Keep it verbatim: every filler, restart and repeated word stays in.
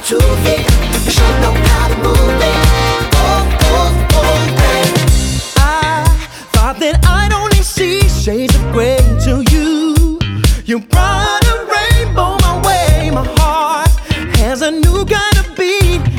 to it. You should know how to move it. Oh, oh, oh, babe. I thought that I'd only see shades of gray till you. You brought a rainbow my way. My heart has a new kind of beat.